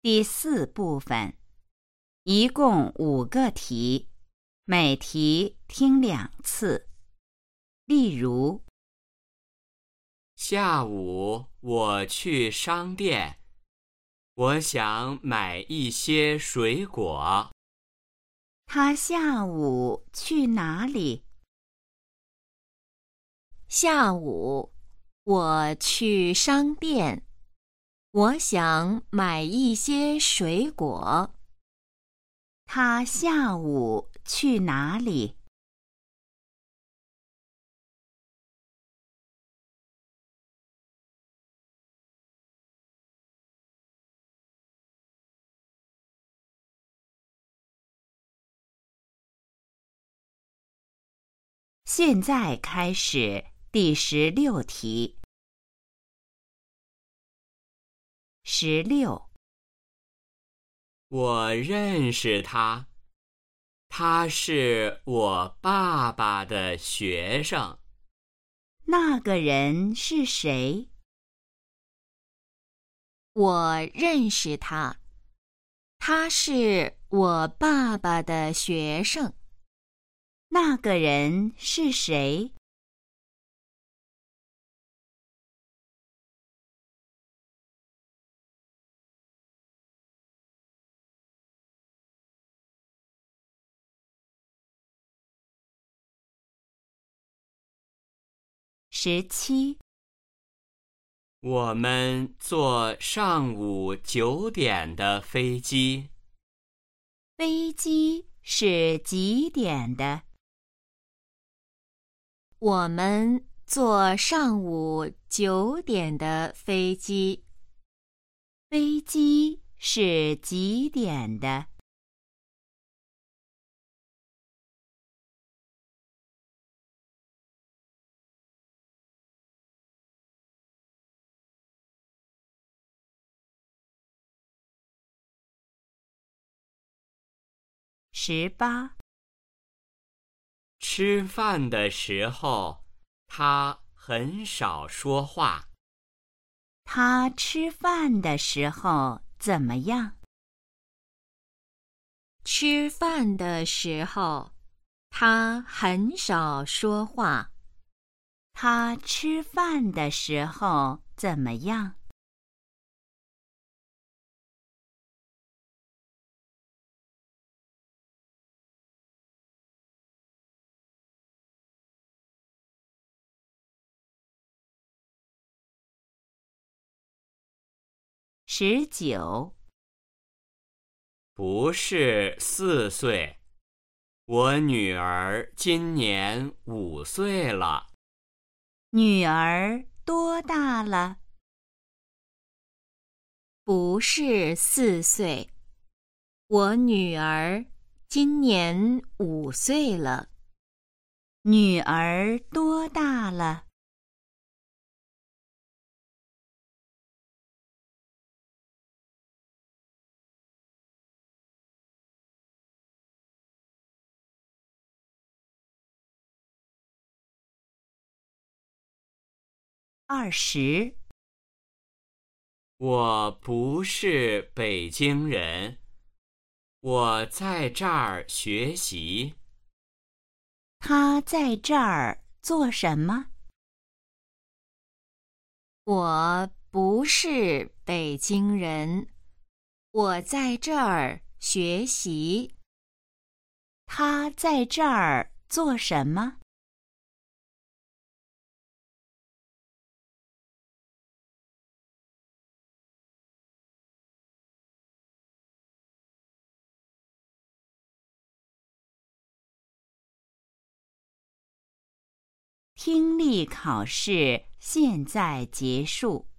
第4部分，一共5个题，每题听2次。例如， 下午我去商店，我想买一些水果。 他下午去哪里？ 下午我去商店，我想买一些水果。 他下午去哪里？现在开始第16题。16， 我认识他，他是我爸爸的学生。 那个人是谁？ 我认识他，他是我爸爸的学生。 那个人是谁？17， 我们坐上午9点的飞机。 飞机是几点的？ 我们坐上午9点的飞机。 飞机是几点的？18， 吃饭的时候，他很少说话。 他吃饭的时候怎么样？ 吃饭的时候，他很少说话。 他吃饭的时候怎么样？19， 不是4岁，我女儿今年5岁了。 女儿多大了？ 不是4岁，我女儿今年5岁了。 女儿多大了？20， 我不是北京人，我在这儿学习。 他在这儿做什么？ 我不是北京人，我在这儿学习。 他在这儿做什么听力考试现在结束。